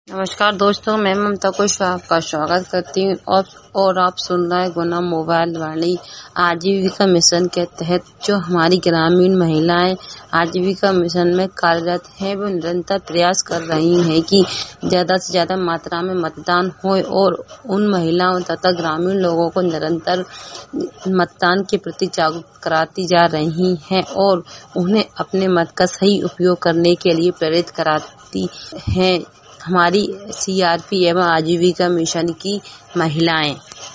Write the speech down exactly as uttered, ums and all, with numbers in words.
नमस्कार दोस्तों, मैं ममता कुश आपका स्वागत करती हूँ और और आप सुन रहे हैं गुना मोबाइल वाली आजीविका मिशन के तहत जो हमारी ग्रामीण महिलाएं आजीविका मिशन में कार्यरत हैं। वो निरंतर प्रयास कर रही हैं कि ज़्यादा से ज़्यादा मात्रा में मतदान हो और उन महिलाओं तथा ग्रामीण लोगों को निरंतर मतदान के प्रति जागरूक कराती जा रही हैं और उन्हें अपने मत का सही उपयोग करने के लिए प्रेरित कराती हैं। हमारी सी आर पी एवं आजीविका मिशन की महिलाएं